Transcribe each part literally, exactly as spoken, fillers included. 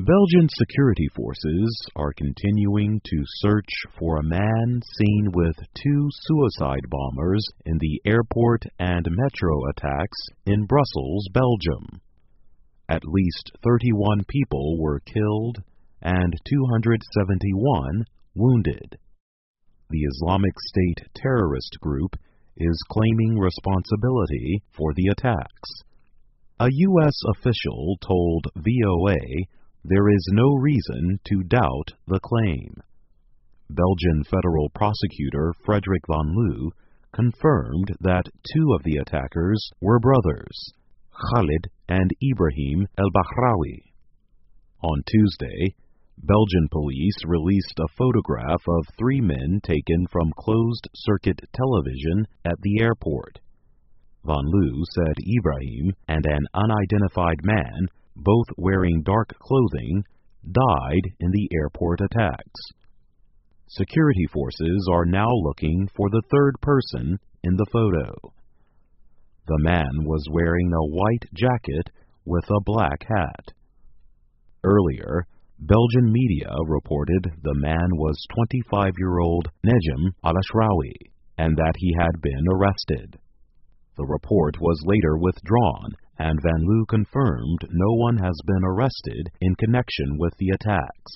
Belgian security forces are continuing to search for a man seen with two suicide bombers in the airport and metro attacks in Brussels, Belgium. At least thirty-one people were killed and two hundred seventy-one wounded. The Islamic State terrorist group is claiming responsibility for the attacks. A U S official told V O A there is no reason to doubt the claim. Belgian federal prosecutor Frederik van Loo confirmed that two of the attackers were brothers, Khalid and Ibrahim El-Bahrawi. On Tuesday, Belgian police released a photograph of three men taken from closed-circuit television at the airport. Van Loo said Ibrahim and an unidentified man, both wearing dark clothing, died in the airport attacks. Security forces are now looking for the third person in the photo. The man was wearing a white jacket with a black hat. Earlier, Belgian media reported the man was twenty-five-year-old Nejem Al-Ashrawi and that he had been arrested. The report was later withdrawn, and Van Loo confirmed no one has been arrested in connection with the attacks.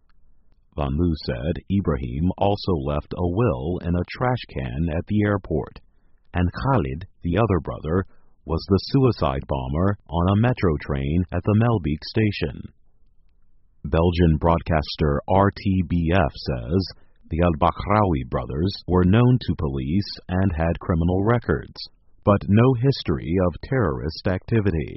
Van Loo said Ibrahim also left a will in a trash can at the airport, and Khalid, the other brother, was the suicide bomber on a metro train at the Melbeek station. Belgian broadcaster R T B F says the Al-Bahrawi brothers were known to police and had criminal records, but no history of terrorist activity.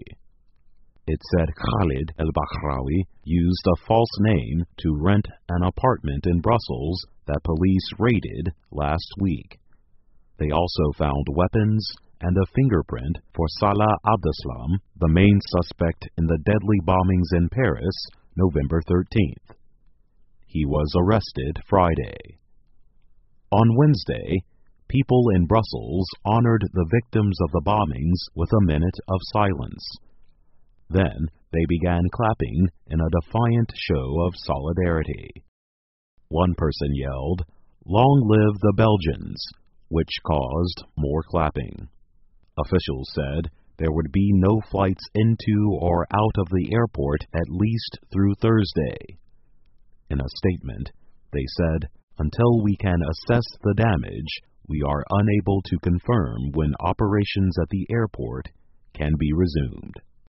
It said Khalid El-Bahrawi used a false name to rent an apartment in Brussels that police raided last week. They also found weapons and a fingerprint for Salah Abdeslam, the main suspect in the deadly bombings in Paris, November thirteenth. He was arrested Friday. On Wednesday, people in Brussels honored the victims of the bombings with a minute of silence. Then they began clapping in a defiant show of solidarity. One person yelled, "Long live the Belgians," which caused more clapping. Officials said there would be no flights into or out of the airport at least through Thursday. In a statement, they said, "Until we can assess the damage, we are unable to confirm when operations at the airport can be resumed."